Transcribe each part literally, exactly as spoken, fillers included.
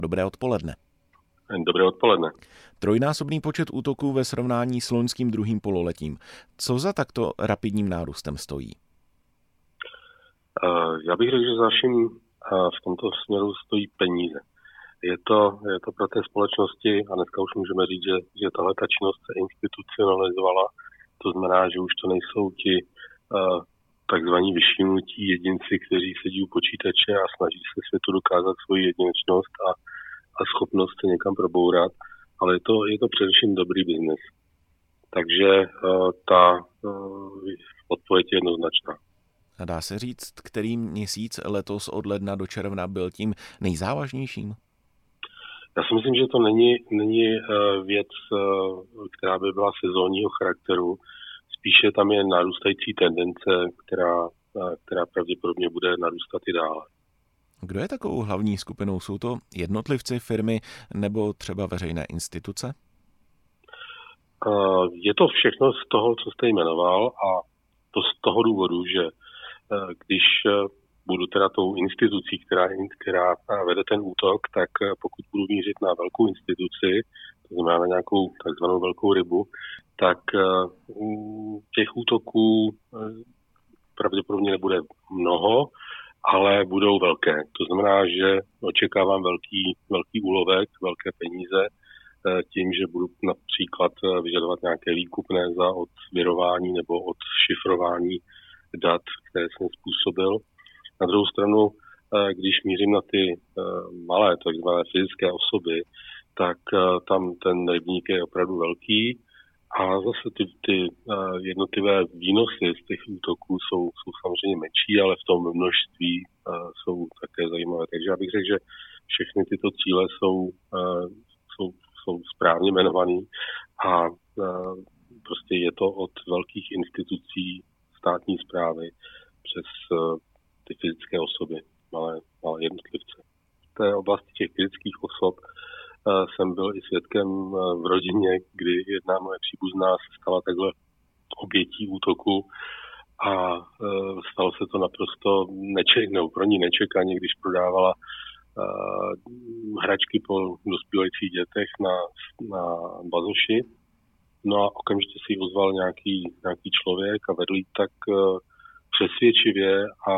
Dobré odpoledne. Dobré odpoledne. Trojnásobný počet útoků ve srovnání s loňským druhým pololetím. Co za takto rapidním nárůstem stojí? Já bych řekl, že za vším v tomto směru stojí peníze. Je to, je to pro té společnosti, a dneska už můžeme říct, že, že tahle ta činnost se institucionalizovala. To znamená, že už to nejsou ti uh, takzvaní vyšinutí jedinci, kteří sedí u počítače a snaží se světu dokázat svoji jedinečnost a, a schopnost se někam probourat, ale je to, je to především dobrý biznes. Takže uh, ta uh, odpověď je jednoznačná. A dá se říct, který měsíc letos od ledna do června byl tím nejzávažnějším? Já si myslím, že to není, není věc, která by byla sezónního charakteru. Spíše tam je narůstající tendence, která, která pravděpodobně bude narůstat i dále. Kdo je takovou hlavní skupinou? Jsou to jednotlivci, firmy nebo třeba veřejné instituce? Je to všechno z toho, co jste jmenoval, a to z toho důvodu, že když budu teda tou institucí, která, která vede ten útok, tak pokud budu mířit na velkou instituci, to znamená na nějakou takzvanou velkou rybu, tak těch útoků pravděpodobně nebude mnoho, ale budou velké. To znamená, že očekávám velký, velký úlovek, velké peníze tím, že budu například vyžadovat nějaké výkupné za odsvěrování nebo odšifrování dat, které jsem způsobil. Na druhou stranu, když mířím na ty malé, takzvané fyzické osoby, tak tam ten rybník je opravdu velký a zase ty, ty jednotlivé výnosy z těch útoků jsou, jsou samozřejmě menší, ale v tom množství jsou také zajímavé. Takže já bych řekl, že všechny tyto cíle jsou, jsou, jsou správně jmenované a prostě je to od velkých institucí státní správy přes ty fyzické osoby, malé, malé jednotlivce. V té oblasti těch fyzických osob uh, jsem byl i svědkem uh, v rodině, kdy jedna moje příbuzná se stala takhle obětí útoku a uh, stalo se to naprosto neček, nebo pro ní nečekaně, když prodávala uh, hračky po dospívajících dětech na, na bazoši. No a okamžitě si ji ozval nějaký, nějaký člověk a vedl jí tak uh, přesvědčivě a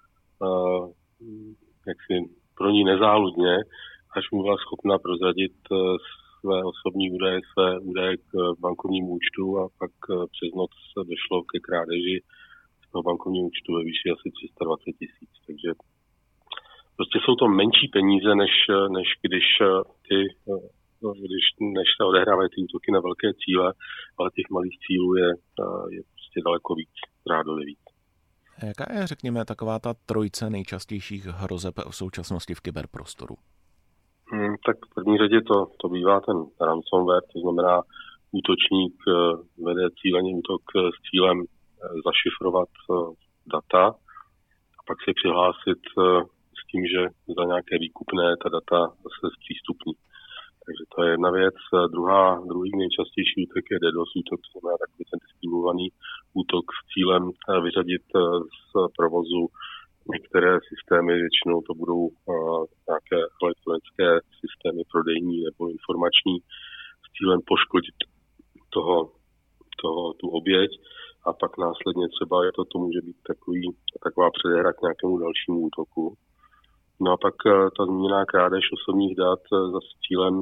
uh, jaksi pro ní nezáludně, až mu byla schopna prozradit uh, své osobní údaje, své údaje k bankovnímu účtu a pak uh, přes noc došlo ke krádeži z toho bankovního účtu ve výši asi tři sta dvacet tisíc. Takže prostě jsou to menší peníze, než, než když ty uh, když než se odehrávají ty útoky na velké cíle, ale těch malých cílů je, je prostě daleko víc, řádově víc. Jaká je, řekněme, taková ta trojice nejčastějších hrozeb v současnosti v kyberprostoru? Hmm, tak v první řadě to, to bývá ten ransomware, to znamená útočník vede cílený útok s cílem zašifrovat data a pak se přihlásit s tím, že za nějaké výkupné ta data se zpřístupní. Takže to je jedna věc. Druhá, druhý nejčastější útok je DDoS útok, to znamená takový ten distribuovaný útok s cílem vyřadit z provozu některé systémy, většinou to budou nějaké elektronické systémy prodejní nebo informační, s cílem poškodit toho, toho, tu oběť a pak následně třeba je to, to může být takový, taková předehra k nějakému dalšímu útoku. No a pak ta zmíněná krádež osobních dat za cílem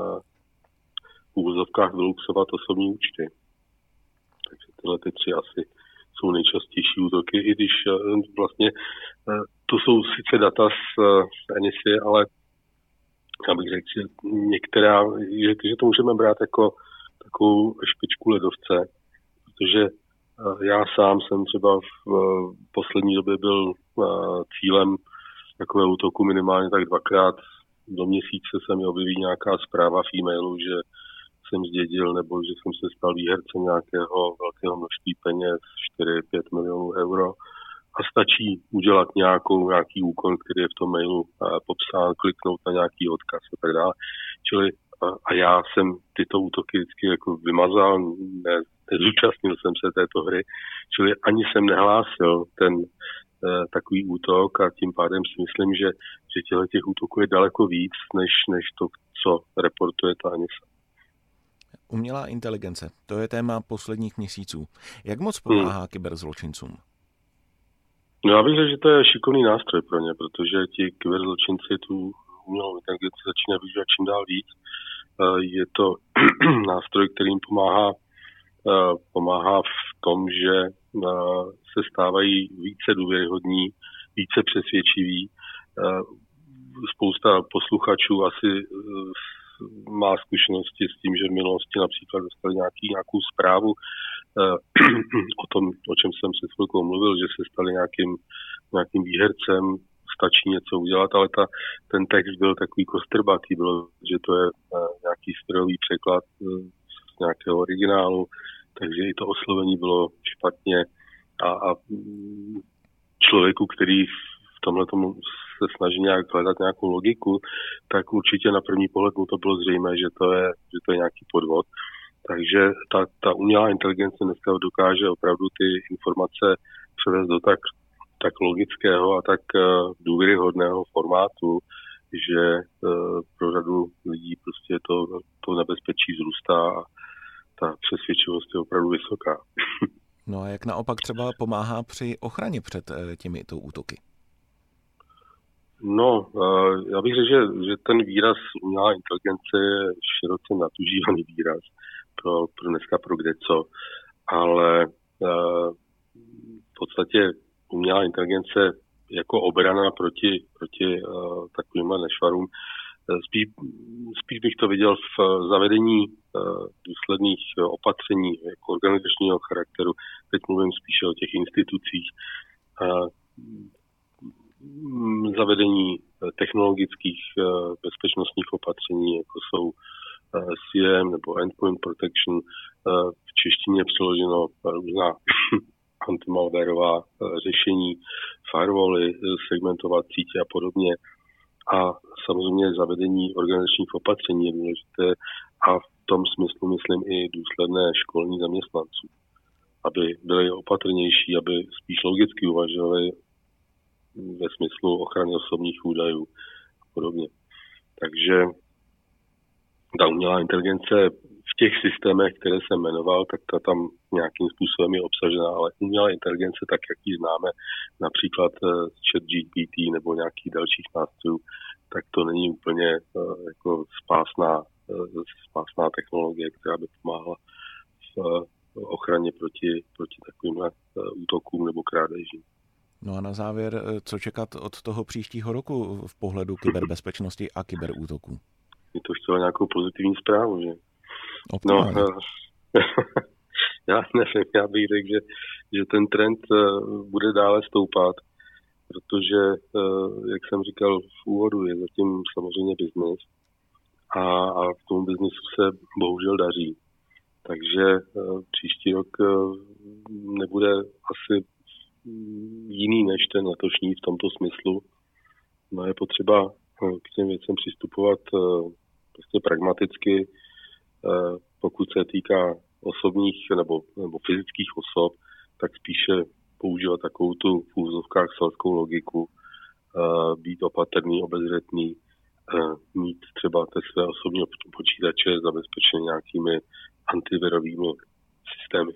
v úvozovkách vyluxovat osobní účty. Takže tyhle ty tři asi jsou nejčastější útoky, i když vlastně to jsou sice data z N I S I, ale já bych řekl, že některá, že, že to můžeme brát jako takovou špičku ledovce, protože já sám jsem třeba v poslední době byl cílem takové útoku minimálně tak dvakrát do měsíce se mi objeví nějaká zpráva v e-mailu, že jsem zdědil nebo že jsem se stal výhercem nějakého velkého množství peněz, čtyři pět milionů euro a stačí udělat nějakou, nějaký úkon, který je v tom mailu popsán, kliknout na nějaký odkaz a tak dále. Čili a, a já jsem tyto útoky vždycky jako vymazal, ne, nezúčastnil jsem se této hry, čili ani jsem nehlásil ten takový útok a tím pádem si myslím, že, že těchto těch útoků je daleko víc, než, než to, co reportuje ta ANISA. Umělá inteligence, to je téma posledních měsíců. Jak moc pomáhá hmm. kyberzločincům? No já bych řekl, že to je šikovný nástroj pro ně, protože ti kyberzločinci tu umělou inteligenci začínají využívat čím dál víc. Je to nástroj, který jim pomáhá, pomáhá v tom, že se stávají více důvěryhodní, více přesvědčiví. Spousta posluchačů asi má zkušenosti s tím, že v minulosti například dostali nějaký, nějakou zprávu o tom, o čem jsem se chvilkou mluvil, že se stali nějakým, nějakým výhercem, stačí něco udělat, ale ta, ten text byl takový kostrbatý, bylo, že to je nějaký strojový překlad z nějakého originálu, takže i to oslovení bylo špatně a, a člověku, který v tomhle tomu se snaží nějak hledat nějakou logiku, tak určitě na první pohled mu to bylo zřejmé, že to je, že to je nějaký podvod. Takže ta, ta umělá inteligence dneska dokáže opravdu ty informace převést do tak, tak logického a tak uh, důvěryhodného formátu, že uh, pro řadu lidí prostě to, to nebezpečí vzrůstá a ta přesvědčivost je opravdu vysoká. No a jak naopak třeba pomáhá při ochraně před uh, těmito útoky? No, uh, já bych řekl, že, že ten výraz umělá inteligence je široce nadužívaný výraz pro, pro dneska pro kdeco, ale uh, v podstatě umělá inteligence jako obrana proti, proti uh, takovýmhle nešvarům. Spíš, spíš bych to viděl v zavedení uh, důsledných opatření jako organizačního charakteru. Teď mluvím spíše o těch institucích. Uh, zavedení technologických uh, bezpečnostních opatření, jako jsou uh, C M nebo Endpoint Protection, uh, v češtině přeloženo různá antimalwareová uh, řešení, firewally, segmentovat sítě a podobně. A samozřejmě zavedení organizačních opatření je důležité a v tom smyslu myslím i důsledné školní zaměstnanců, aby byli opatrnější, aby spíš logicky uvažovali ve smyslu ochrany osobních údajů a podobně. Takže ta umělá inteligence v těch systémech, které jsem jmenoval, tak ta tam nějakým způsobem je obsažená, ale umělá inteligence, tak jak ji známe, například ChatGPT nebo nějakých dalších nástrojů, tak to není úplně uh, jako spásná, uh, spásná technologie, která by pomáhala v uh, ochraně proti, proti takovýmhle uh, útokům nebo krádežím. No a na závěr, co čekat od toho příštího roku v pohledu kyberbezpečnosti a kyberútoků? Je to chtělo nějakou pozitivní zprávu, že? Optimálně. No, já nevím, já bych řekl, že, že ten trend bude dále stoupat, protože, jak jsem říkal v úvodu, je zatím samozřejmě biznis a, a v tom biznisu se bohužel daří. Takže příští rok nebude asi jiný než ten letošní v tomto smyslu. No je potřeba k těm věcem přistupovat prostě pragmaticky, pokud se týká osobních nebo, nebo fyzických osob, tak spíše používat takovou tu v úvozovkách selskou logiku, být opatrný, obezřetný, mít třeba té své osobní počítače zabezpečené nějakými antivirovými systémy.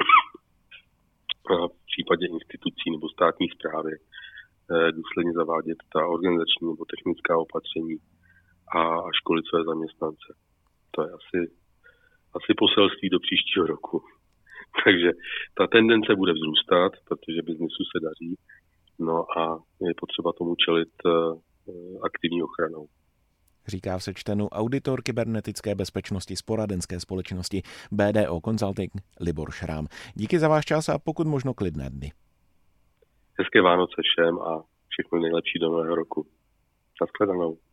V případě institucí nebo státní správy důsledně zavádět ta organizační nebo technická opatření a školit své zaměstnance. To je asi, asi poselství do příštího roku. Takže ta tendence bude vzrůstat, protože biznesu se daří, no a je potřeba tomu čelit aktivní ochranou. Říká v sečtenu auditor kybernetické bezpečnosti z poradenské společnosti B D O Consulting Libor Šrám. Díky za váš čas a pokud možno klidné dny. Hezké Vánoce všem a všechno nejlepší do nového roku. Naschledanou.